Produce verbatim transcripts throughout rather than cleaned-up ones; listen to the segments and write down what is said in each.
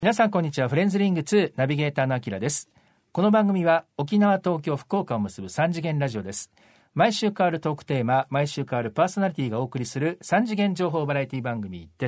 皆さんこんにちは。フレンズリングツーナビゲーターのあきらです。この番組は沖縄、東京、福岡を結ぶ三次元ラジオです。毎週変わるトークテーマ、毎週変わるパーソナリティがお送りする三次元情報バラエティ番組です。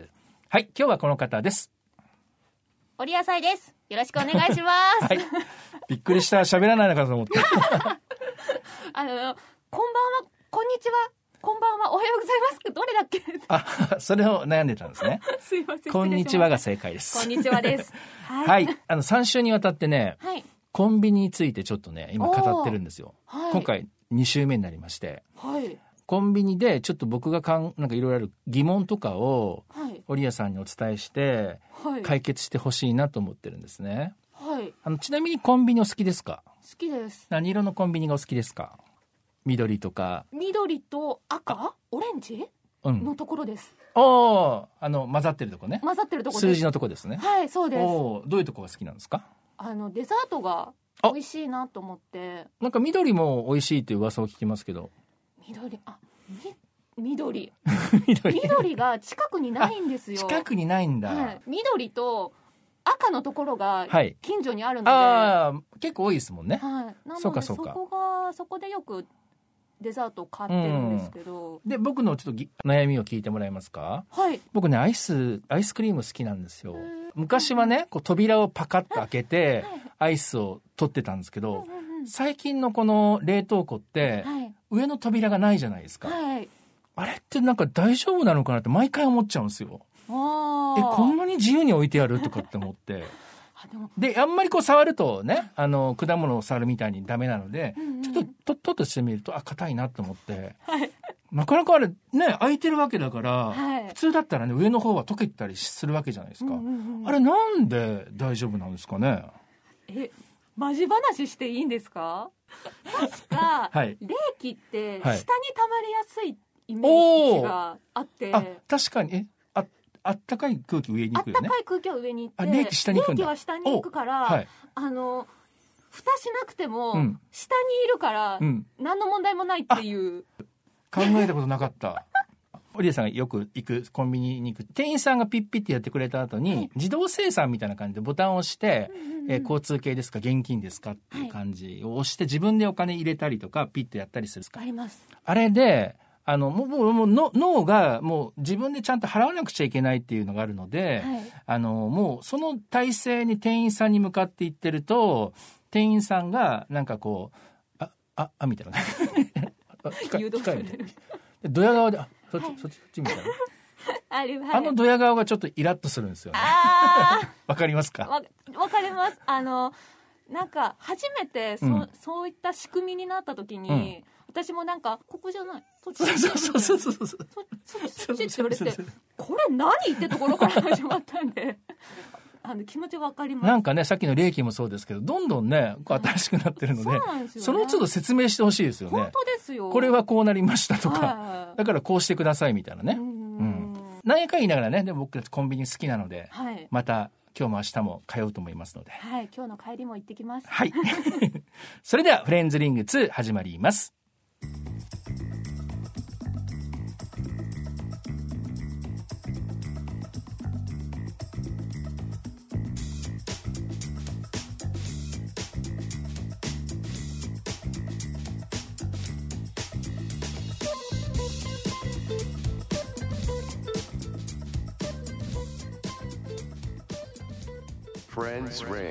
はい、今日はこの方です。 おりやさいです。よろしくお願いします、 はい、びっくりした。喋らないのかと思ってあの、こんばんは、こんにちは、こんばんは、おはようございます。どれだっけあ、それを悩んでたんですね。 すいません。 こんにちはが正解です。 こんにちはです。 はい、はい、あのさん週にわたってね、はい、コンビニについてちょっとね今語ってるんですよ、はい、今回に週目になりまして、はい、コンビニでちょっと僕がかんなんかいろいろある疑問とかを織谷さんにお伝えして解決してほしいなと思ってるんですね、はい、あのちなみにコンビニお好きですか？ 好きです。 何色のコンビニがお好きですか？緑とか緑と赤、オレンジのところです、 うん、おあの混ざってるとこね。 混ざってるとこです。 数字のとこですね。 はい、そうです。 おどういうとこが好きなんですか？ あのデザートが美味しいなと思って。 なんか緑も美味しいという噂を聞きますけど。 緑、あ、み緑緑緑が近くにないんですよ。 近くにないんだ、 はい、緑と赤のところが近所にあるので、 はい、あ結構多いですもんね、 はい、なのでそうかそうか、 そこがそこでよくデザートを買ってるんですけど、 うん、で僕のちょっと悩みを聞いてもらえますか？はい。僕ねアイスアイスクリーム好きなんですよ。昔はねこう扉をパカッと開けてアイスを取ってたんですけど、最近のこの冷凍庫って上の扉がないじゃないですか、はい、あれってなんか大丈夫なのかなって毎回思っちゃうんですよ。あえこんなに自由に置いてあるとかって思ってであんまりこう触るとねあの果物を触るみたいにダメなので、うんうん、ちょっととっとしてみるとあ硬いなと思って、はい、なかなかあれね開いてるわけだから、はい、普通だったらね上の方は溶けたりするわけじゃないですか、うんうんうん、あれなんで大丈夫なんですかね？ えマジ話していいんですか？確か、はい、冷気って下に溜まりやすいイメージがあって、 あ確かにえあったかい空気上に行くよね。 あったかい空気は上に行って、 あ冷気下に行くんだ。 冷気は下に行くから、はい、あの蓋しなくても、うん、下にいるから、うん、何の問題もないっていう。 考えたことなかった。織谷さんがよく行くコンビニに行く店員さんがピッピッてやってくれた後に、はい、自動精算みたいな感じでボタンを押して、うんうんうんえー、交通系ですか現金ですかっていう感じを押して、自分でお金入れたりとかピッてやったりするんですか？ あります。 あれであのもうもうの脳がもう自分でちゃんと払わなくちゃいけないっていうのがあるので、はい、あのもうその体勢に店員さんに向かっていってると店員さんがなんかこうあああみたいな誘導されるドヤ顔であそっち、はい、そっちそっちみたいなあ, れ、はい、 あのドヤ顔がちょっとイラッとするんですよね。わかりますか？ わ, わかります。あのなんか初めて そ,、うん、そういった仕組みになった時に、うん私もなんかここじゃないそっちそうそうそうそうそうそっちって言われてこれ何ってところから始まったんであの気持ちわかります。 なんかねさっきの冷気もそうですけどどんどんねこう新しくなってるので、はい そ, ね、その都度説明してほしいですよね。 本当ですよ。 これはこうなりましたとか、はい、だからこうしてくださいみたいなね。うんうん、何やか言いながらねでも僕たちコンビニ好きなので、はい、また今日も明日も通うと思いますので、 はい、今日の帰りも行ってきます。 はいそれではフレンズリングツー始まります。 Friends Ring。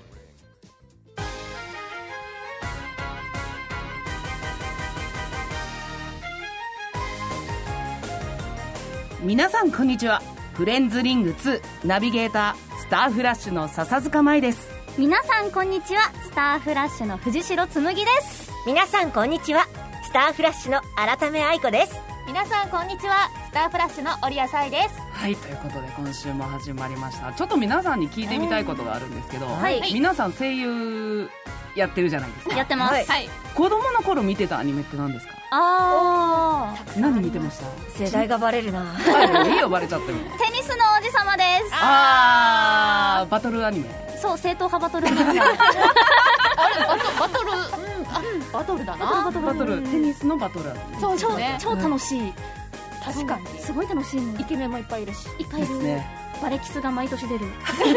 皆さんこんにちは。フレンズリングツーナビゲータースターフラッシュの笹塚舞です。 皆さんこんにちは。スターフラッシュの藤代紬です。 皆さんこんにちは。スターフラッシュの改め愛子です。 皆さんこんにちは。スターフラッシュの織谷さいです。 はい、ということで今週も始まりました。ちょっと皆さんに聞いてみたいことがあるんですけど、はい、皆さん声優やってるじゃないですか。 やってます、はい、 子供の頃見てたアニメって何ですか？ あー何見てました？ 世代がバレるな。 いいよバレちゃっても。 テニスの王子様です。 あーバトルアニメ。 そう正統派バトルアニメ。 あれバトル、うん、あバトルだな。 バトルバトルテニスのバトルアニメ。 そう超、ね、超楽しい。 確かにすごい楽しいの。 イケメンもいっぱいいるし。 いっぱいいるね。バレキスが毎年出る。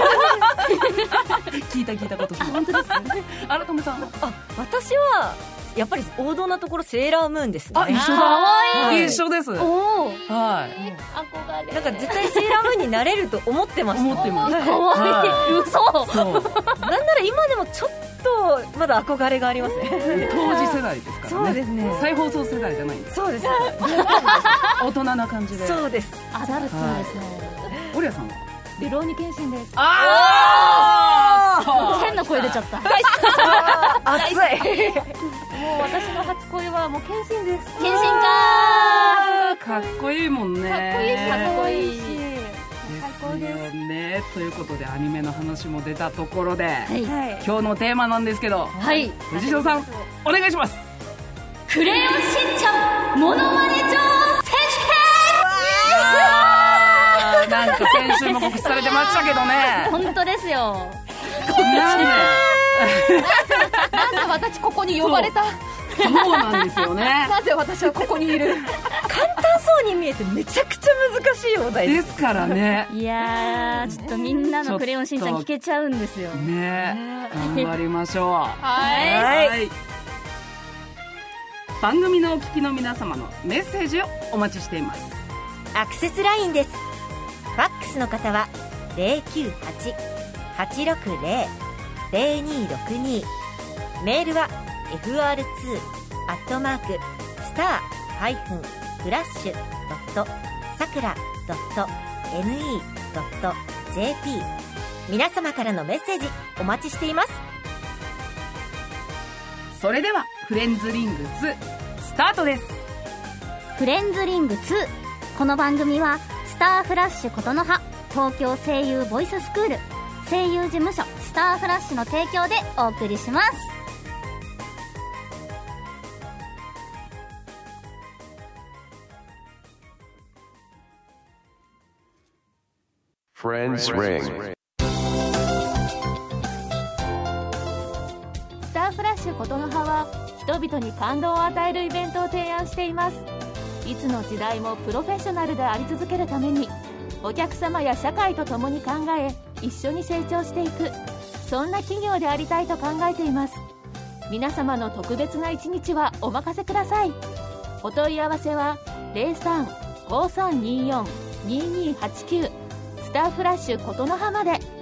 聞いた聞いたことします。 本当ですね。 荒富さんは？ あ、私はやっぱり王道なところセーラームーンですね。 あ、一緒だ。 はい、 一緒です。おー、 はい。 憧れ。 なんか絶対セーラームーンになれると思ってました。 思ってます。 かわいい。嘘。 そう。 なんなら今でもちょっとまだ憧れがありますね。 当時世代ですからね。 そうですね。 再放送世代じゃないんです。 そうです。 大人な感じで。 そうです。 アダルトですね。 オリアさんは？ ルローニケンシンです。 ああ。変な声出ちゃった。 熱い。 もう私の初恋はもうケンシンです。 ケンシンかー。かっこいいもんね。 かっこいいし、かっこいいし。 最高ですね。ということでアニメの話も出たところで、はい、今日のテーマなんですけど、 はい、 藤代さんお願いします。 クレヨンしんちゃんモノマネ上選手権。なんか先週も告知されてましたけどね。 本当ですよ。 なんでなんで私ここに呼ばれた。 そうなんですよね。 なぜ私はここにいる。 簡単そうに見えてめちゃくちゃ難しいお題ですからね。 いやー、ちょっとみんなのクレヨンしんちゃん聞けちゃうんですよね。頑張りましょう。 はい、 はい。番組のお聞きの皆様のメッセージをお待ちしています。 アクセスラインです。ファックスの方は ゼロきゅうはち はちろくゼロ ゼロにーろくに、メールは エフアールツー アットマークスターハイフンフラッシュドットさくらドット エヌイードットジェーピー。 皆様からのメッセージお待ちしています。 それではフレンズリングツースタートです。 フレンズリングツー、この番組はスターフラッシュ琴の葉、東京声優ボイススクール、声優事務所スターフラッシュの提供でお送りします。 Friends Ring。 スターフラッシュ琴の葉は人々に感動を与えるイベントを提案しています。いつの時代もプロフェッショナルであり続けるために、お客様や社会と共に考え一緒に成長していく、そんな企業でありたいと考えています。皆様の特別な一日はお任せください。お問い合わせは ゼロさん ごさんにーよん にーにーはちきゅう スターフラッシュ琴の葉まで。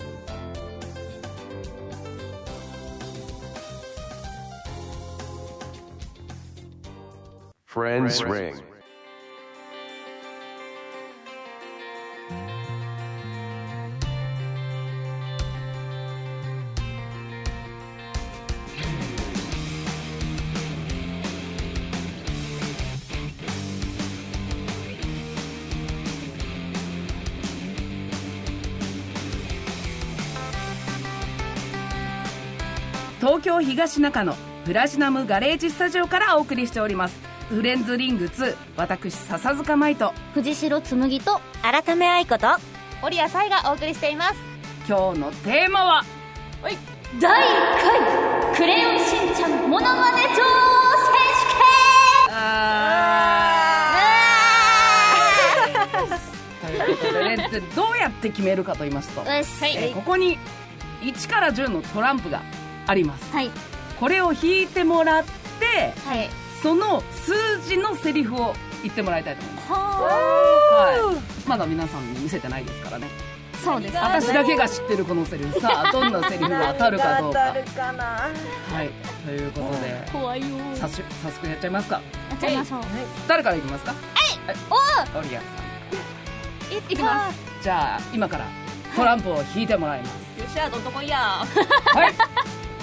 Friends Ring。 東京東中野プラチナムガレージスタジオからお送りしておりますフレンズリングツー、私笹塚舞と藤代紬と改め愛子と織谷彩がお送りしています。 今日のテーマは、 はい、 だいいっかいクレヨンしんちゃんモノマネ上選手権。 あーということでね、どうやって決めるかと言いますと、 はい、 えーここにいちからじゅうのトランプがあります、 はい、 これを引いてもらって、はい、その数字のセリフを言ってもらいたいと思います。はい、まだ皆さんに見せてないですからね。 そうです。 私だけが知ってるこのセリフ、さあどんなセリフが当たるかどうか。 当たるかな。 はい、ということで怖いよ。 早速早速やっちゃいますか。 やっちゃいましょう。 誰からいきますか。 はい、 お織谷さん。 いきます。 じゃあ今からトランプを引いてもらいます。 よっしゃ、どんとこいや。 はい。 どれにしよ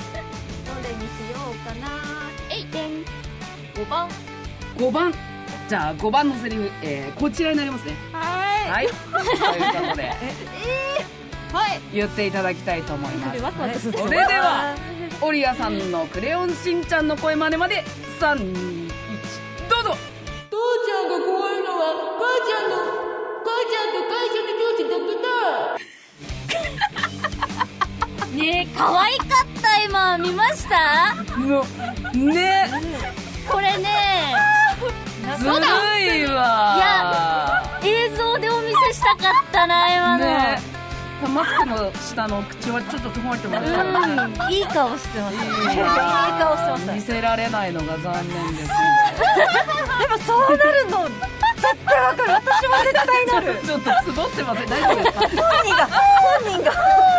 うかな。えい、でん。ごばん。 ごばん。じゃあごばんのセリフ、えー、こちらになりますね。 はい。 はい。ということで、 えー、はい。 言っていただきたいと思います。 ワクワクする。 それでは織谷さんのクレヨンしんちゃんの声真似までさん、に、いち、どうぞ。 父ちゃんが怖いのは母ちゃんの母ちゃんと会社の上司だけだ。 ねえ、可愛かった今見ました？ のね、 これね、 ずるいわ。 いや映像でお見せしたかったな今の、ね、 マスクの下の口はちょっと曇ってますからね、 うん、いい顔してます、ね、いい顔してます。 見せられないのが残念です、ね、 でもそうなるの絶対わかる。私も絶対なる。 ちょっとつぼってません？大丈夫ですか？ 本人が本人が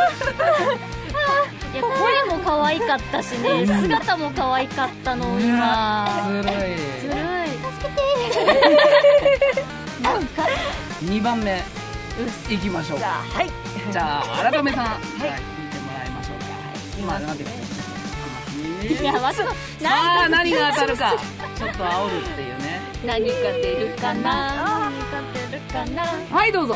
いや声も可愛かったしね、姿も可愛かったの今。 ずるいずるい。助けてにばんめいきましょう。 じゃあはい。 じゃあ改めさん、はい、聞いてもらいましょうか。今何でいやわさあ何が当たるかちょっと煽るっていうね。 何が出るかな、何が出るかな。 はいどうぞ。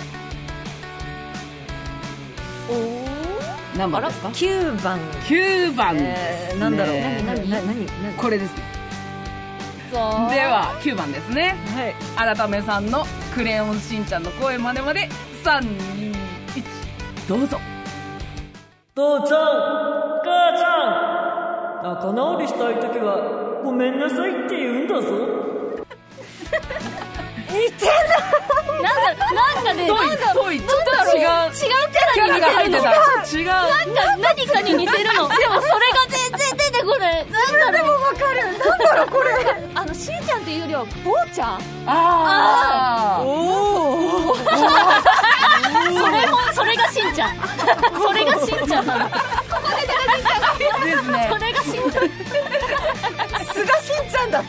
おお何番ですか？ きゅうばん。 きゅうばんです、ね。 なんだろう。 何何何何これですね。 そうではきゅうばんですね。はい。改めさんのクレヨンしんちゃんの声真似までさんにいちどうぞ。 父ちゃん、母ちゃん、仲直りしたいときはごめんなさいって言うんだぞ。 似てる。 なんかなんかね、 遠い遠いちょっと違う違うキャラに似てるの。 違うなんか何かに似てるの。でもそれが全然出てこない。なんだろう。 わかる。なんだろうこれ。 あのしーちゃんっていうよりはぼーちゃん。 ああおお。 それもそれがしんちゃん。それがしんちゃんなの。ここで出てきた。 ですね。 それがしんちゃん。 すがしんちゃんだった。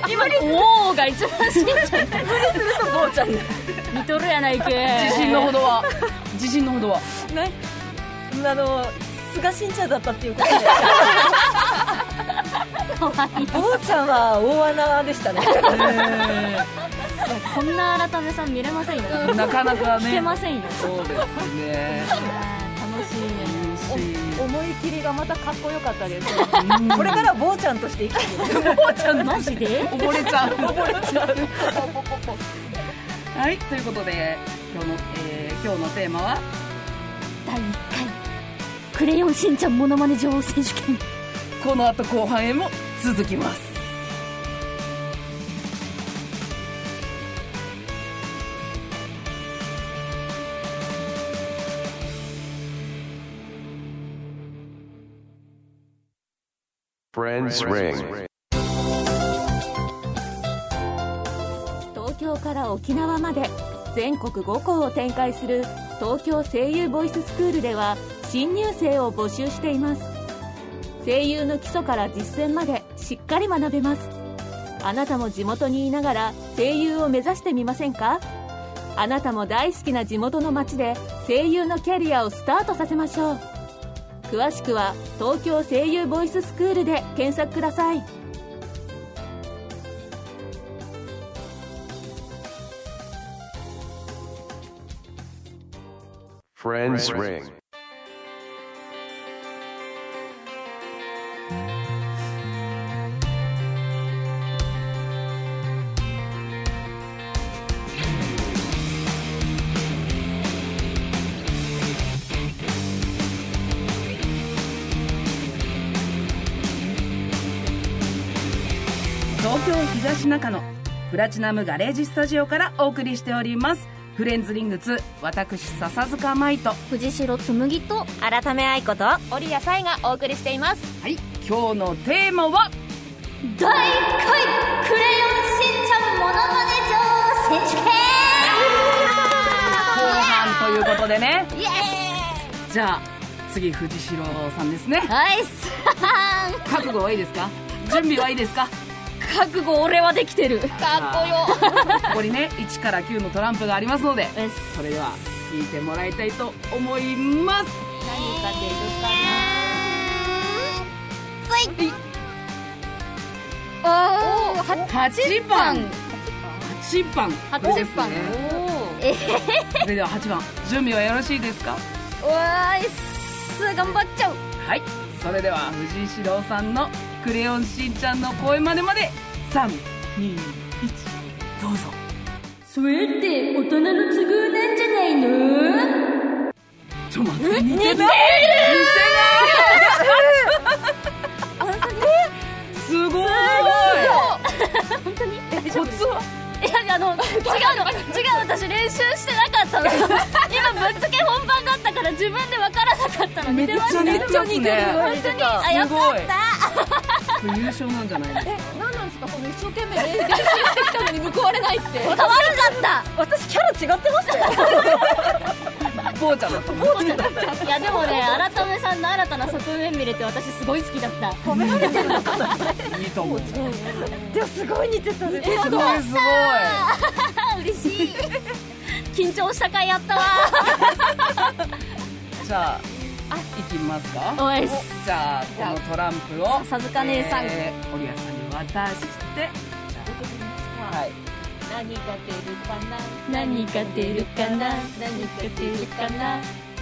今におーが一番しんちゃん。 無理するとぼうちゃんに似とるやないけ。 自信のほどは自信のほどはね。あのすがしんちゃんだったっていうことで。 かわいい。 ぼうちゃんは大穴でしたね。 こんな改めさん見れませんよ。 なかなかね。 聞けませんよ。 そうですね。 楽しいね。 思い切りがまたかっこよかったです。これからぼうちゃんとして生きてる。 ぼうちゃんマジで溺れちゃう溺れちゃう。はいということで今日の、えー、今日のテーマはだいいっかいクレヨンしんちゃんモノマネ女王選手権。 この後後半へも続きます。 Friends Ring。 東京から沖縄まで全国ご校を展開する東京声優ボイススクールでは新入生を募集しています。声優の基礎から実践までしっかり学べます。あなたも地元にいながら声優を目指してみませんか？あなたも大好きな地元の街で声優のキャリアをスタートさせましょう。詳しくは東京声優ボイススクールで検索ください。 Friends Ring。 東京東中野プラチナムガレージスタジオからお送りしておりますフレンズリングツー。私笹塚舞と藤代紬と改め愛子と織谷紗衣がお送りしています。 はい、今日のテーマはだいいっかいクレヨンしんちゃんモノマネ女王選手権後半ということでね。 イエーイ。 じゃあ次藤代さんですね。 はいさん覚悟はいいですか？準備はいいですか？ 覚悟俺はできてる。かっこよ。 ここにねいちからきゅうのトランプがありますので、それでは聞いてもらいたいと思います。 何か出るかな。はい。おー、 はちばん。はちばん。 はちばん。 えそれでははちばん準備はよろしいですか？ おーいっす、頑張っちゃう。 はい、それでは藤井史郎さんのクレヨンしんちゃんの声までまでさんにいちどうぞ。 それって大人の都合なんじゃないの？ ちょ待って、似てる似てるすごい。 本当に？ コツはいやあの違うの違う私練習してなかったの今ぶっつけ本番だったから自分で分からなかったの。 めっちゃ似てますね。 本当にあよかった優勝なんじゃないですか。 え、何なんですかこの一生懸命練習してきたのに報われないって。 可愛かった私キャラ違ってましたよ。 ボーちゃんだった。 ボーちゃんだった。いやでもね、改めさんの新たな側面見れて私すごい好きだった。 褒められてるのかな。 いいと思う。 でもすごい似てたね。 すごいすごい。 嬉しい。緊張した回やったわ。 じゃあ、いきますか。 おいし。 じゃあこのトランプを笹塚姉さん、 えー、織谷さんに渡して、はい。 何が出るかな何が出るかな何が出るかな。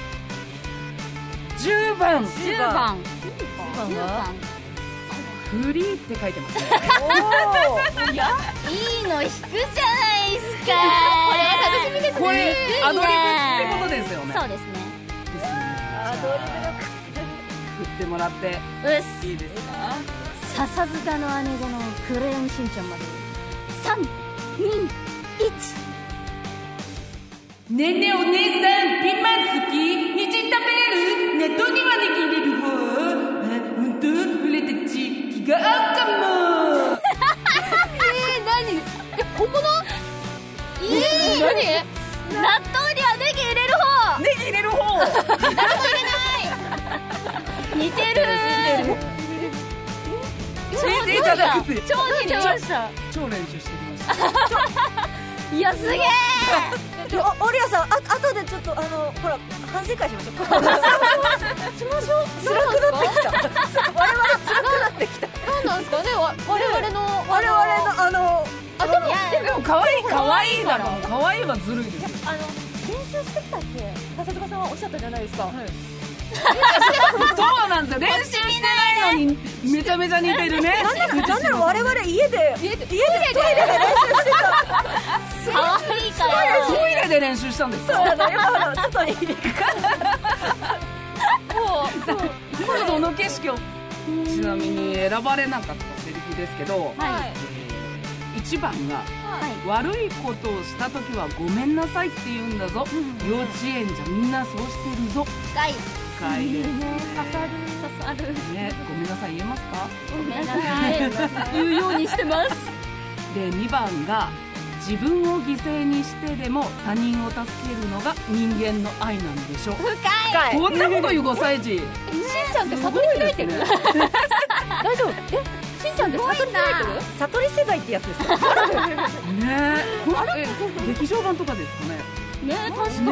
じゅうばんじゅうばんじゅうばんフリーって書いてますね。 いやいいの引くじゃないですか。 これは楽しみですね。 これアドリブってことですよね。 そうですね。 ですね。 アドリブの振ってもらってうっす。 いいですか。 笹塚の姉子のクレヨンしんちゃんまでさん、に、いち。 ねえねえお姉さん、ピーマン好き？にじ食べれる？納豆にはできれる方？あ、ほんと？俺たち気が合うかも。 えー、何え、本物？ いい何？ 納豆にはネギ入れる方。 ネギ入れる方。 似てる。 超似てじゃなくて超似てました。 超練習してきました。 いやすげえ。 お、オリアさん、あ、後でちょっとあのほら反省会しましょう。しましょう。辛くなってきた。我々辛くなってきた。 何なんですかね、わ我々の我々のあのあでもでも可愛い可愛いだろ。可愛いはずるいですよ。 あの練習してきたって笹塚さんはおっしゃったじゃないですか。 そうなんですよ。練習してないのにめちゃめちゃ似てるね。 なんならなんなら我々家で家で家でトイレで練習してた。 可愛いから。 トイレで練習したんですそうか。 だよ。外に行くから。 これその景色をちなみに選ばれなかったセリフですけど、 はい。 いちばんが悪いことをしたときはごめんなさいって言うんだぞ。幼稚園じゃみんなそうしてるぞ。 深い。 深いですね。 刺さる刺さる。 ね、ごめんなさい言えますか？ ごめんなさい。言うようにしてます。 でにばんが自分を犠牲にしてでも他人を助けるのが人間の愛なんでしょ。 深い。 こんなこと言うごさい児。 しんちゃんって悟り開いてる？大丈夫？え、しんちゃんって悟り開いてる？ 悟り世代ってやつですよ。 ねえ、これ劇場版とかですかね。 ね確かに。 ね、ちょっと見てみたい。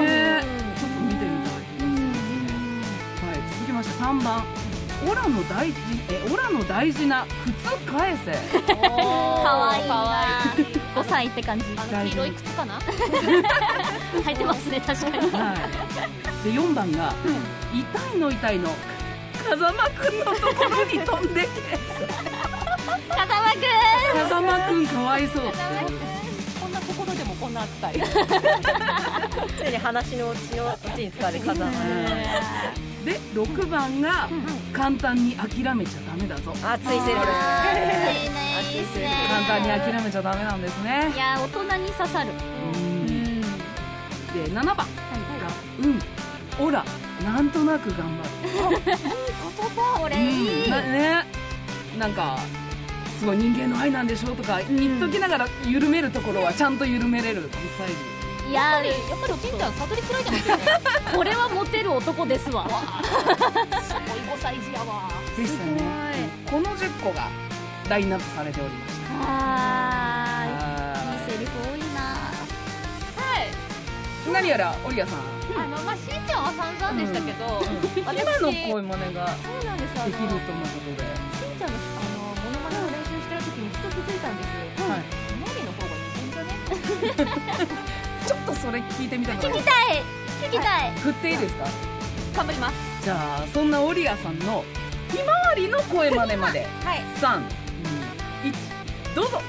はい、続きましてさんばん。オラの大事えオラの大事な靴返せ。 かわいいな。ごさいって感じ。 あの黄色い靴かな？ 履いてますね確かに。 はい。でよんばんが、痛いの痛いの風間くんのところに飛んでけ。 風間くん。 風間くんかわいそう。 こんなところでもこんな扱い。 ついに話のうちのうちに使われる風間。 でろくばんが、簡単に諦めちゃダメだぞ。 熱いセリフ。 いいねいいですね。 簡単に諦めちゃダメなんですね。 いや大人に刺さる。 うんでななばんがうんオラなんとなく頑張る。 言葉これいい。 なね、なんかすごい人間の愛なんでしょとか言っときながら緩めるところはちゃんと緩めれるごさい児。 いややっぱりしんちゃん悟り開いてますよね。 これはモテる男ですわ。 すごいごさい児やわ。 でしたね。このじゅっこがラインナップされておりました。 はーい。 はいいセリフ多いな。 はい。 何やらオリアさん、 あのまあしんちゃんは散々でしたけど、 今の声真似がそうなんです。あのできるとのことで、 しんちゃんのあのモノマネを練習してる時にふと気づいたんです。 はい、 モリの方が似てんじゃね？ ちょっとそれ聞いてみたくない聞きたい聞きたい。 振っていいですか？ 頑張ります。 じゃあそんなオリアさんのひまわりの声真似まではい。 さん、に、いちどうぞ。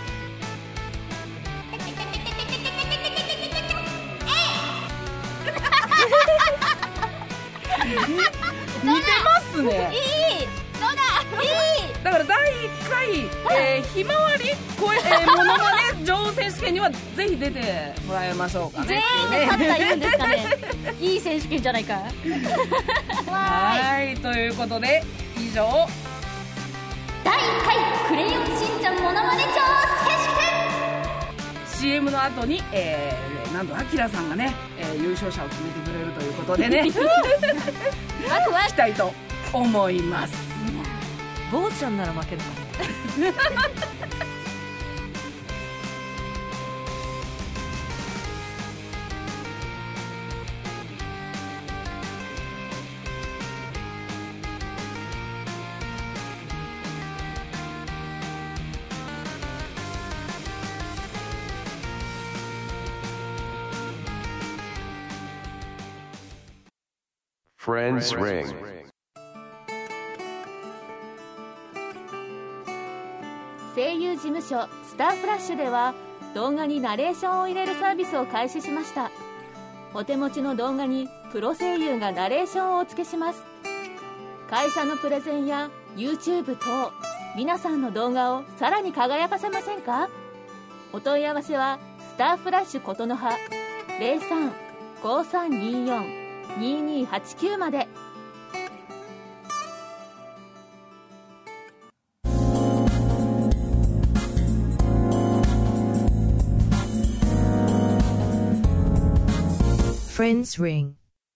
似てますね。 いい。どうだ。いい。 だからからだいいっかい、えー、ひまわり声、えー、モノマネ女王選手権にはぜひ出てもらいましょうかね。 全員で勝ったらいいんですかね。いい選手権じゃないか。 はいということで以上だいいっかいクレヨンしんちゃんモノマネ女王選手権シーエム の後に、えー、なんとアキラさんがね、えー、優勝者を決めてくれるということでねワクワクしたいと思います。 坊ちゃんなら負けるか Friends Ring. 声優事務所スターフラッシュでは動画にナレーションを入れるサービスを開始しました。お手持ちの動画にプロ声優がナレーションをお付けします。会社のプレゼンや YouTube 等皆さんの動画をさらに輝かせませんか？お問い合わせはスターフラッシュことの葉 ゼロさん ごさんにーよん にーにーはちきゅう まで。 Friends Ring.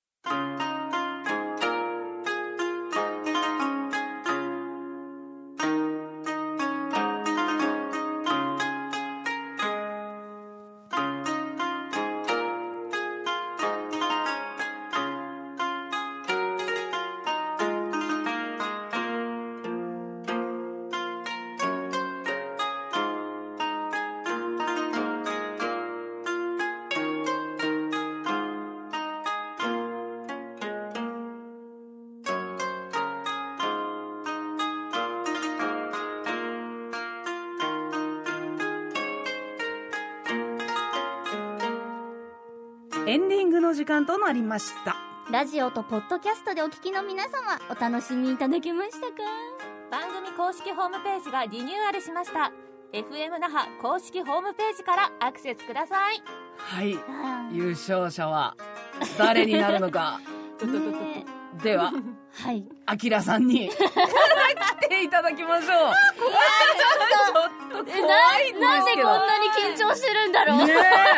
エンディングの時間となりました。 ラジオとポッドキャストでお聞きの皆様、お楽しみいただけましたか？ 番組公式ホームページがリニューアルしました。 エフエム 那覇公式ホームページからアクセスください。 はい、優勝者は誰になるのかねでははい、 アキラさんに来ていただきましょう。ちょっと怖いんですけど、 な、なんでこんなに緊張してるんだろう、 ね、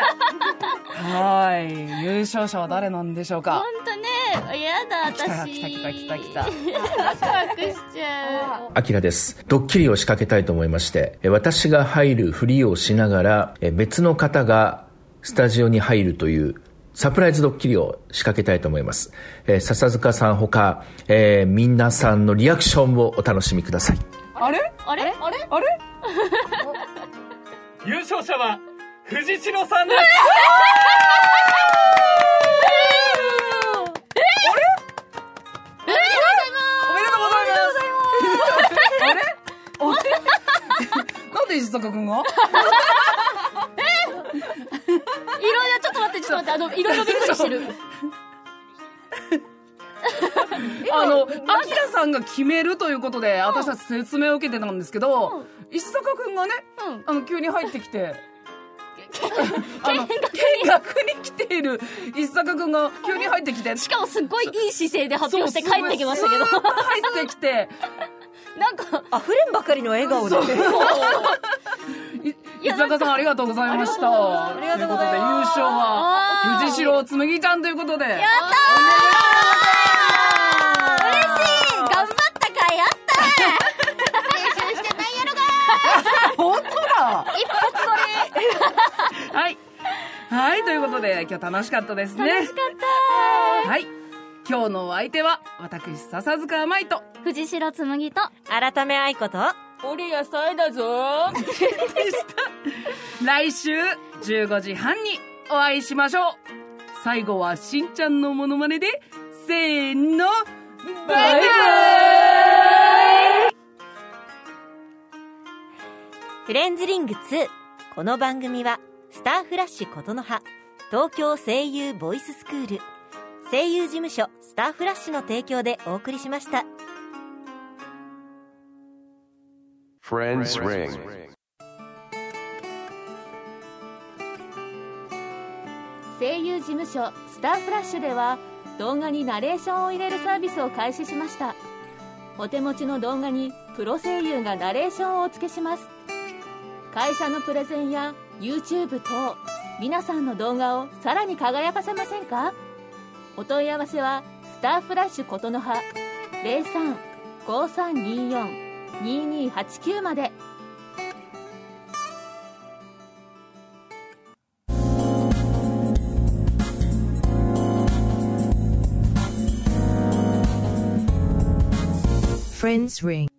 はい優勝者は誰なんでしょうか。 ほんとね、やだ私来た来た来た来た来ワクワクしちゃう。 アキラです。ドッキリを仕掛けたいと思いまして、私が入るふりをしながら別の方がスタジオに入るというサプライズドッキリを仕掛けたいと思います。えー、笹塚さんほか、えー、皆さんのリアクションをお楽しみください。 あれあれあれあれ優勝者は藤代さんです。 なんで石坂くんがいろいろちょっと待ってちょっと待ってあのいろいろびっくりしてるあのアキラさんが決めるということで私たち説明を受けてたんですけど、うん、石坂くんがね、うん、あの急に入ってきてあの見学に来ている石坂くんが急に入ってきて、 しかもすっごいいい姿勢で発表して帰ってきましたけど、 入ってきてなんか溢れんばかりの笑顔で石坂さんありがとうございました。 ありがとうございます。 ということで優勝は藤代つむぎちゃんということで、やったー、嬉しい、頑張ったかいあった練習してないやろが本当だ一発撮りはいはいということで今日楽しかったですね。 楽しかったはい今日のお相手は私笹塚舞と藤代つむぎと改め愛子と俺野菜だぞでした来週じゅうごじはんにお会いしましょう。最後はしんちゃんのモノマネでせーのバイバイ。 フレンズリングツー、この番組はスターフラッシュことの葉東京声優ボイススクール声優事務所スターフラッシュの提供でお送りしました。 Friends Ring. 声優事務所スターフラッシュでは動画にナレーションを入れるサービスを開始しました。お手持ちの動画にプロ声優がナレーションをお付けします。会社のプレゼンや YouTube 等皆さんの動画をさらに輝かせませんか？お問い合わせはスターフラッシュことの葉 ゼロさん ごさんによん ににはちきゅう まで。 Friends Ring